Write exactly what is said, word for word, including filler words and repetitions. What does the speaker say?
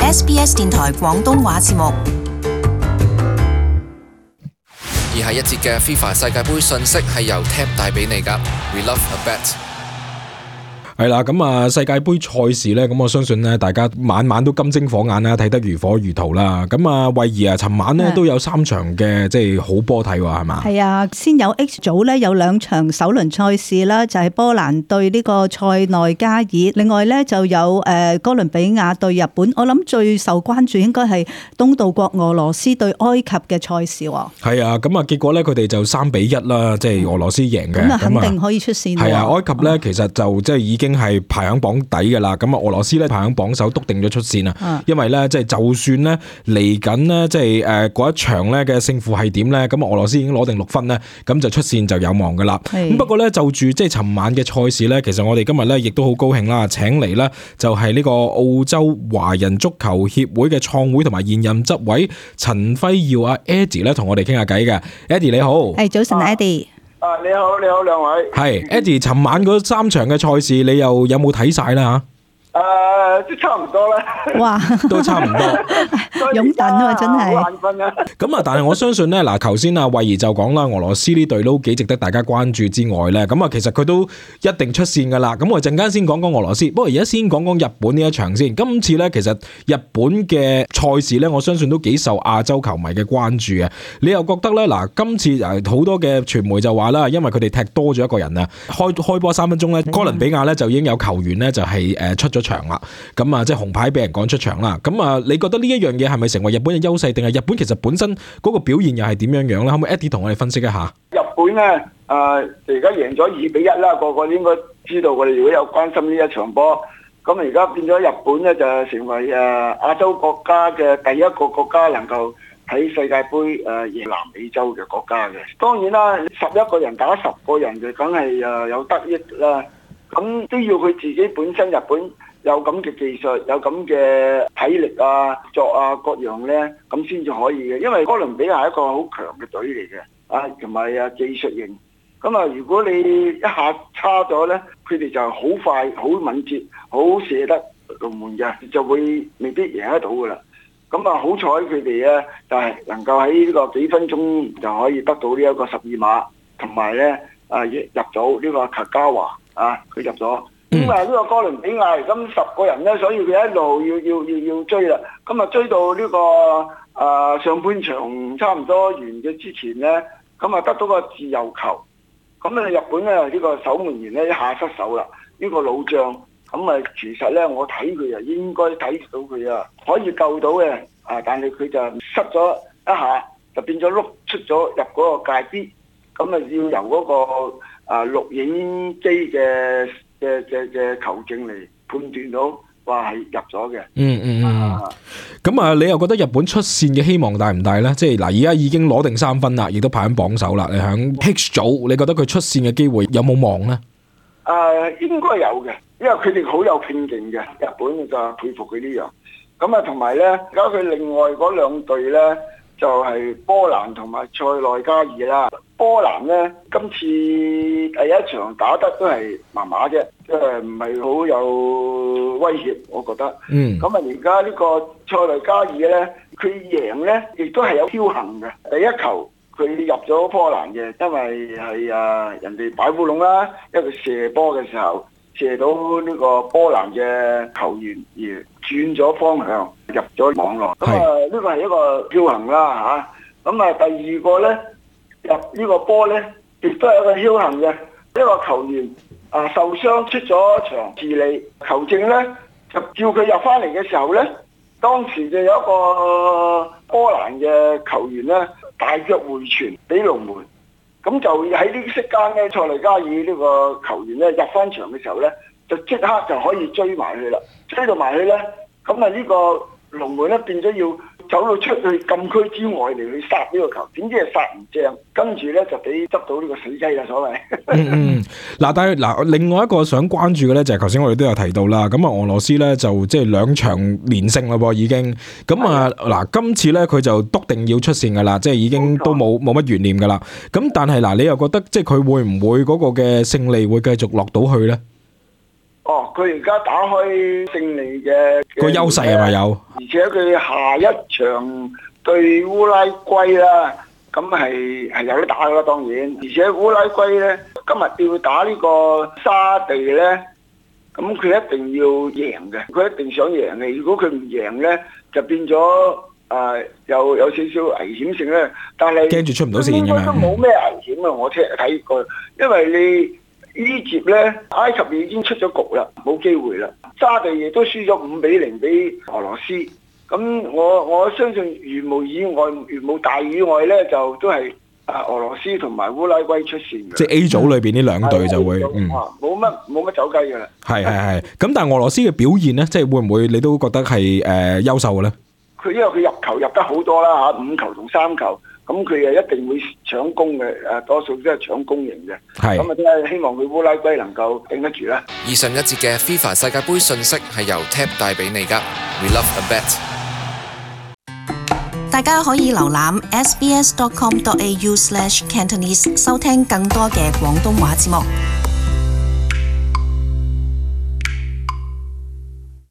S B S 電台廣東話節目。 以下一節嘅 FIFA 世界盃訊息係由 Tab 帶俾你㗎。We love a bet。 係啦，咁啊世界盃賽事咧，咁我相信咧，大家晚晚都金睛火眼啦，睇得如火如荼啦。咁啊，慧儀啊，尋晚咧都有三場嘅即係好波睇喎，係嘛？ 係啊，先有 H 組咧有兩場首輪賽事啦，就係波蘭對呢個塞內加爾，另外咧就有誒哥倫比亞對日本。我諗最受關注應該係東道國俄羅斯對埃及嘅賽事喎。 係啊，咁啊結果咧佢哋就三比一啦，即係俄羅斯贏嘅。 咁啊肯定可以出線。 係啊，埃及咧其實就即係已經係排行榜底㗎啦，咁啊俄羅斯咧排行榜首篤定咗出線啊，因為咧即係就算咧嚟緊咧即係誒嗰一場咧嘅勝負係點咧，咁俄羅斯已經攞定六分咧，咁就出線就有望㗎啦。咁不過咧就住即係尋晚嘅賽事咧，其實我哋今日咧亦都好高興啦，請嚟咧就係呢個澳洲華人足球協會嘅創會同埋現任執委陳輝耀啊 Eddie 咧同我哋傾下偈嘅。Eddie 你好。 係早晨 Eddie。 啊，你好，你好，兩位。 係 Eddie，尋晚嗰三場嘅賽事，你又有冇睇晒啦吓？ 誒，都差唔多啦。 哇， 都差唔多。 擁躉啊，真係。 好眼瞓啊。 咁啊，但係我相信咧，嗱，頭先阿慧儀就講啦，俄羅斯呢隊都幾值得大家關注之外咧，咁啊，其實佢都一定出線噶啦。咁我陣間先講講俄羅斯，不過而家先講講日本呢一場先。今次咧，其實日本嘅賽事咧，我相信都幾受亞洲球迷嘅關注啊。你又覺得咧，嗱，今次誒好多嘅傳媒就話啦，因為佢哋踢多咗一個人啊，開開波三分鐘咧，哥倫比亞咧就已經有球員咧就係誒出咗場啦。咁啊，即係紅牌俾人趕出場啦。咁啊，你覺得呢一樣嘢係咪成為日本嘅優勢，定係日本其實本身嗰個表現又係點樣樣咧？可唔可以 Eddie 同我哋分析一下？ 日本咧，誒而家贏咗二比一啦，個個應該知道我哋如果有關心呢一場波，咁而家變咗日本咧就成為誒亞洲國家嘅第一個國家能夠喺世界盃誒贏南美洲嘅國家嘅。當然啦，十一個人打十個人就梗係誒有得益啦。咁都要佢自己本身日本有咁嘅技術，有咁嘅體力啊、作啊各樣咧，咁先至可以嘅。因為哥倫比亞係一個好強嘅隊嚟嘅，啊同埋啊技術型。咁啊，如果你一下差咗咧，佢哋就好快、好敏捷、好射得龍門嘅，就會未必贏得到噶啦。咁啊，好彩佢哋咧就係能夠喺呢個幾分鐘就可以得到呢一個十二碼，同埋咧啊入咗呢個卡加華啊，佢入咗。咁啊，呢個哥倫比亞咁十個人咧，所以佢一路要要要要追啦。咁啊，追到呢、這個啊、呃、上半場差唔多完嘅之前咧，咁啊得到個自由球。咁啊，日本咧呢、這個守門員咧一下失手啦。呢、這個老將咁啊，其實咧我睇佢啊應該睇到佢啊可以救到嘅啊，但係佢就失咗一下，就變咗碌出咗入嗰個界邊。咁啊，要由嗰、那個啊錄影機嘅嘅嘅嘅球證嚟判斷到話係入咗嘅。 嗯嗯嗯。咁啊，你又覺得日本出線嘅希望大唔大咧？即係嗱，而家已經攞定三分啦，亦都排喺榜首啦。你喺 H 組，你覺得佢出線嘅機會有冇望咧？ 誒、呃，應該有嘅，因為佢哋好有拼勁嘅。日本就佩服佢呢樣。咁啊，同埋咧，而家佢另外嗰兩隊咧，就係、是、波蘭同埋塞內加爾啦。波蘭咧今次第一場打得都係麻麻啫，即係唔係好有威脅，我覺得。嗯。咁啊，而家呢個塞內加爾咧，佢贏咧亦都係有僥倖嘅。第一球佢入咗波蘭嘅，因為係啊人哋擺烏龍啦，因為佢射波嘅時候射到呢個波蘭嘅球員而轉咗方向入咗網絡。咁啊，呢個係一個僥倖啦嚇。咁啊，第二個咧。入呢個波咧，亦都係一個僥倖嘅一個球員啊受傷出咗場治理，球證咧就叫佢入翻嚟嘅時候咧，當時就有一個波蘭嘅球員咧大腳回傳俾龍門，咁就喺呢息間咧塞內加爾呢個球員咧入翻場嘅時候咧，就即刻就可以追埋去啦，追到埋去咧，咁啊呢個龍門咧變咗要走到出去禁區之外嚟去殺呢個球，點知係殺唔正，跟住咧就俾執到呢個死雞啦，所謂。 嗯嗯，嗱，但係嗱，另外一個想關注嘅咧就係頭先我哋都有提到啦，咁啊俄羅斯咧就即係兩場連勝啦噃已經，咁啊嗱今次咧佢就篤定要出線噶啦，即係已經都冇冇乜懸念噶啦，咁但係嗱你又覺得即係佢會唔會嗰個嘅勝利會繼續落到去咧？ 哦，佢而家打開勝利嘅個優勢係咪有？ 而且佢下一場對烏拉圭啦，咁係係有得打噶啦，當然。而且烏拉圭咧今日要打呢個沙地咧，咁佢一定要贏嘅，佢一定想贏嘅。如果佢唔贏咧，就變咗誒、呃、有有少少危險性咧。但係驚住出唔到線咁樣。 都冇咩危險啊！我聽睇過，因為你呢節咧埃及已經出咗局啦，冇機會啦。沙地亦都輸咗五比零俾俄羅斯。咁我我相信如無意外，如無大意外咧，就都係啊俄羅斯同埋烏拉圭出線嘅。 即係 A 組裏邊呢兩隊就會，嗯， 冇乜冇乜走雞嘅啦。係係係。咁但係俄羅斯嘅表現咧，即係會唔會你都覺得係誒優秀嘅咧？佢因為佢入球入得好多啦嚇，五球同三球，咁佢誒一定會搶攻嘅，誒多數都係搶攻型嘅。係。咁啊，真係希望佢烏拉圭能夠頂得住啦。 以上一節嘅 FIFA 世界盃訊息係由 Tab 帶俾你㗎。We love a bet。 大家可以瀏覽 s b s dot com dot a u slash cantonese 收聽更多嘅廣東話節目。